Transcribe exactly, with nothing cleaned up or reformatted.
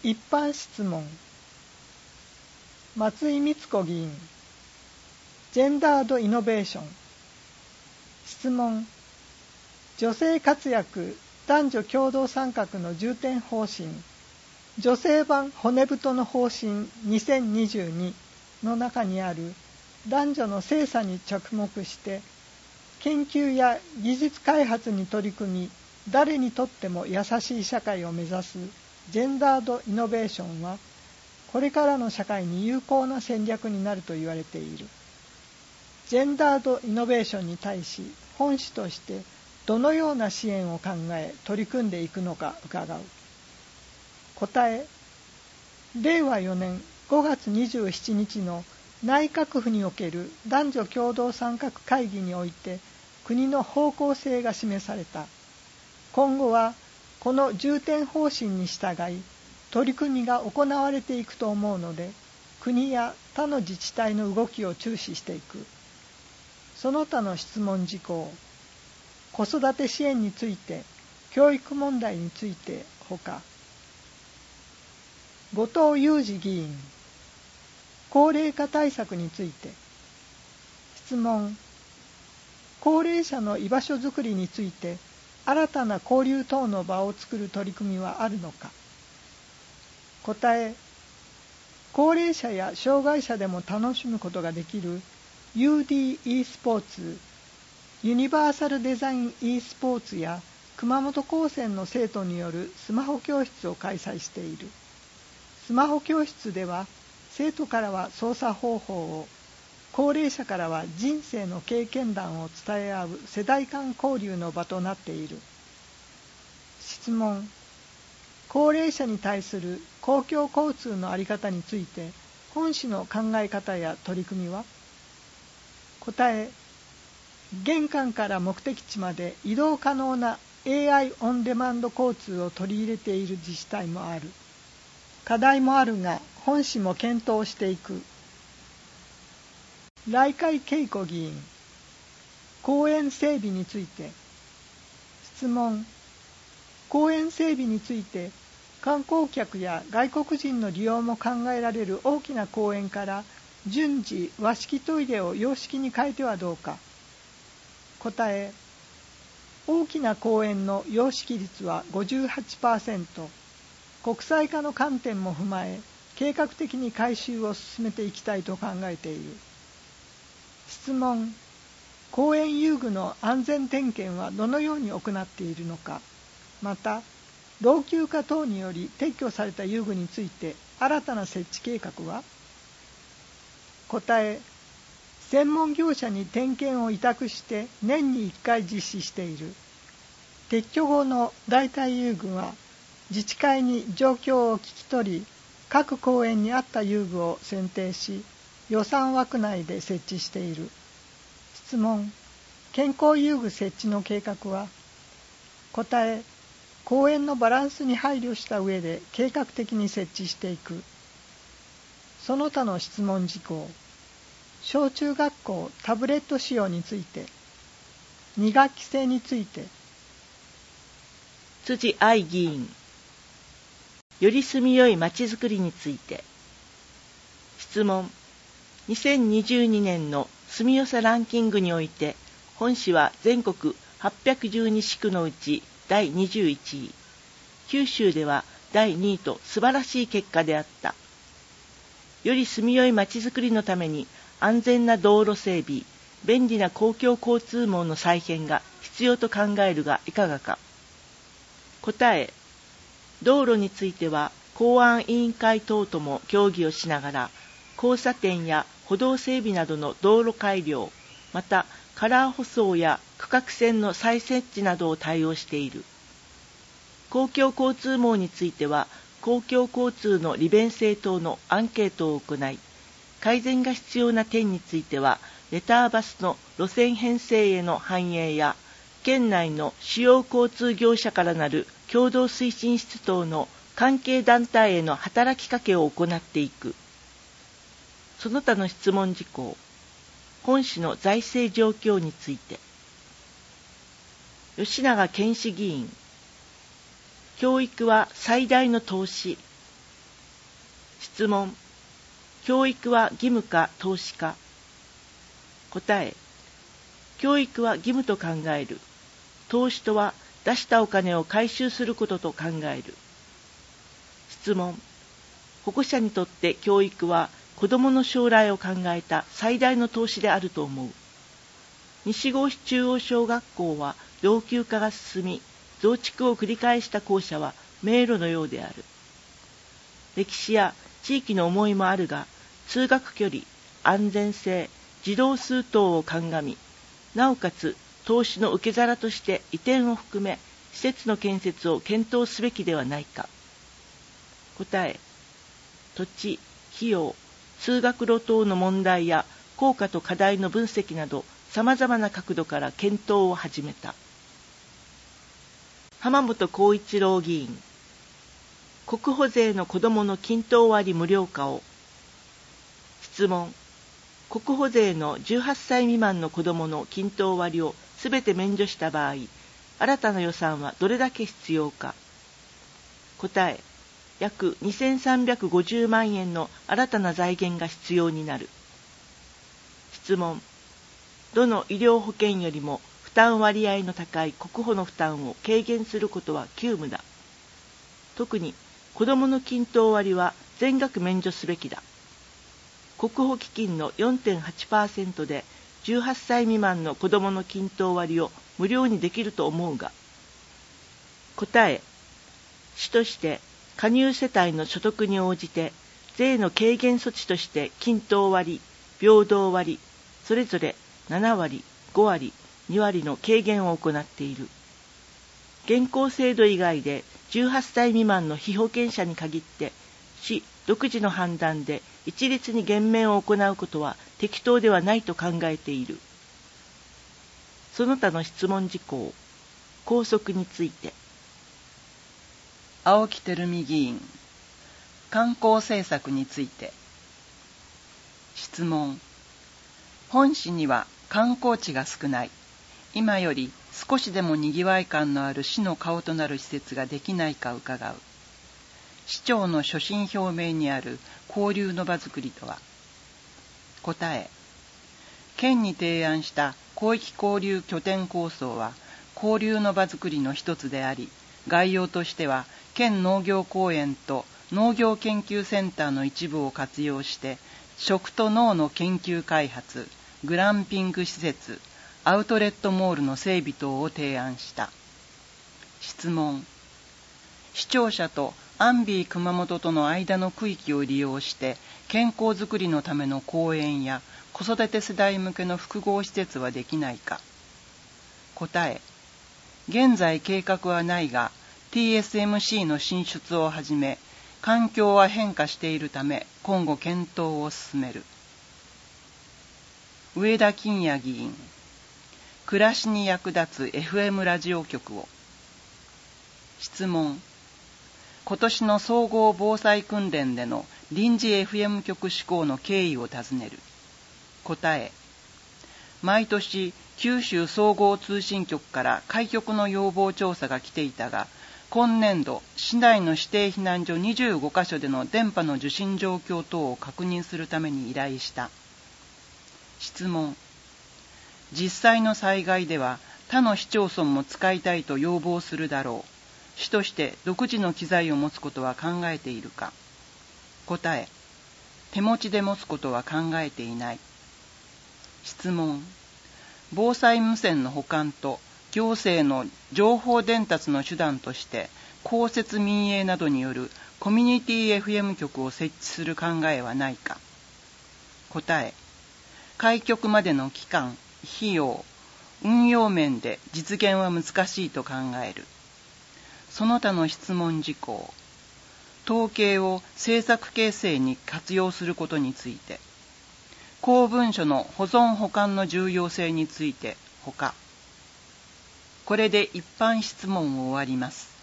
一般質問。松井光子議員。ジェンダードイノベーション。質問。女性活躍男女共同参画の重点方針、女性版骨太の方針にせんにじゅうにの中にある男女の性差に着目して研究や技術開発に取り組み、誰にとっても優しい社会を目指すジェンダードイノベーションはこれからの社会に有効な戦略になると言われている。ジェンダードイノベーションに対し本市としてどのような支援を考え取り組んでいくのか伺う。答え。れいわよねんごがつにじゅうしちにちの内閣府における男女共同参画会議において国の方向性が示された。今後はこの重点方針に従い取り組みが行われていくと思うので、国や他の自治体の動きを注視していく。その他の質問事項、子育て支援について、教育問題についてほか、後藤祐二議員、高齢化対策について。質問。高齢者の居場所づくりについて、新たな交流等の場を作る取り組みはあるのか。答え。高齢者や障害者でも楽しむことができる ユーディー e スポーツ、ユニバーサルデザイン e スポーツや熊本高専の生徒によるスマホ教室を開催している。スマホ教室では生徒からは操作方法を、高齢者からは人生の経験談を伝え合う世代間交流の場となっている。質問。高齢者に対する公共交通の在り方について本市の考え方や取り組みは。答え。玄関から目的地まで移動可能な エーアイ オンデマンド交通を取り入れている自治体もある。課題もあるが本市も検討していく。来海恵子議員、公園整備について。質問。公園整備について観光客や外国人の利用も考えられる大きな公園から順次和式トイレを洋式に変えてはどうか。答え。大きな公園の洋式率は ごじゅうはちパーセント、国際化の観点も踏まえ計画的に改修を進めていきたいと考えている。質問。公園遊具の安全点検はどのように行っているのか。また老朽化等により撤去された遊具について新たな設置計画は。答え。専門業者に点検を委託して年にいっかい実施している。撤去後の代替遊具は自治会に状況を聞き取り、各公園に合った遊具を選定し予算枠内で設置している。質問。健康遊具設置の計画は。答え。公園のバランスに配慮した上で計画的に設置していく。その他の質問事項、小中学校タブレット使用について。に学期制について。 辻愛議員、より住みよいまちづくりについて。質問。にせんにじゅうにねんの住みよさランキングにおいて本市は全国はっぴゃくじゅうにしくのうちだいにじゅういちい、九州ではだいにいと素晴らしい結果であった。より住みよいまちづくりのために安全な道路整備、便利な公共交通網の再編が必要と考えるがいかがか。答え。道路については公安委員会等とも協議をしながら交差点や歩道整備などの道路改良、またカラー舗装や区画線の再設置などを対応している。公共交通網については公共交通の利便性等のアンケートを行い、改善が必要な点についてはレターバスの路線編成への反映や県内の主要交通業者からなる共同推進室等の関係団体への働きかけを行っていく。その他の質問事項、本市の財政状況について。吉永健志議員、教育は最大の投資、 質問。教育は義務か投資か。答え。教育は義務と考える。投資とは出したお金を回収することと考える。質問。保護者にとって教育は子どもの将来を考えた最大の投資であると思う。西郷市中央小学校は老朽化が進み、増築を繰り返した校舎は迷路のようである。歴史や地域の思いもあるが、通学距離、安全性、児童数等を鑑み、なおかつ投資の受け皿として移転を含め、施設の建設を検討すべきではないか。答え。土地、費用、通学路等の問題や効果と課題の分析など、様々な角度から検討を始めた。浜本浩一郎議員。国保税の子どもの均等割無料化を。質問。国保税のじゅうはっさい未満の子どもの均等割をすべて免除した場合、新たな予算はどれだけ必要か。答え。約にせんさんびゃくごじゅうまんえんの新たな財源が必要になる。質問。どの医療保険よりも負担割合の高い国保の負担を軽減することは急務だ。特に子どもの均等割は全額免除すべきだ。国保基金の よんてんはちパーセント でじゅうはっさい未満の子どもの均等割を無料にできると思うが。答え。市として加入世帯の所得に応じて税の軽減措置として均等割、平等割、それぞれななわり、ごわり、にわりの軽減を行っている。現行制度以外でじゅうはっさい未満の被保険者に限って市独自の判断で一律に減免を行うことは適当ではないと考えている。その他の質問事項、校則について。 青木照美議員。観光政策について。質問。本市には観光地が少ない。今より少しでもにぎわい感のある市の顔となる施設ができないか伺う。市長の所信表明にある交流の場づくりとは。答え。県に提案した広域交流拠点構想は交流の場づくりの一つであり、概要としては県農業公園と農業研究センターの一部を活用して食と農の研究開発、グランピング施設、アウトレットモールの整備等を提案した。質問。市庁舎とアンビー熊本との間の区域を利用して健康づくりのための公園や子育て世代向けの複合施設はできないか。答え。現在計画はないが ティーエスエムシー の進出をはじめ環境は変化しているため今後検討を進める。上田金也議員。暮らしに役立つ エフエム ラジオ局を。質問。今年の総合防災訓練での臨時 エフエム 局施行の経緯を尋ねる。答え。毎年九州総合通信局から開局の要望調査が来ていたが、今年度市内の指定避難所にじゅうごかしょでの電波の受信状況等を確認するために依頼した。質問。実際の災害では他の市町村も使いたいと要望するだろう。市として独自の機材を持つことは考えているか。答え。手持ちで持つことは考えていない。質問。防災無線の補完と行政の情報伝達の手段として公設民営などによるコミュニティ エフエム 局を設置する考えはないか。答え。開局までの期間、費用、運用面で実現は難しいと考える。その他の質問事項、統計を政策形成に活用することについて、公文書の保存保管の重要性についてほか。これで一般質問を終わります。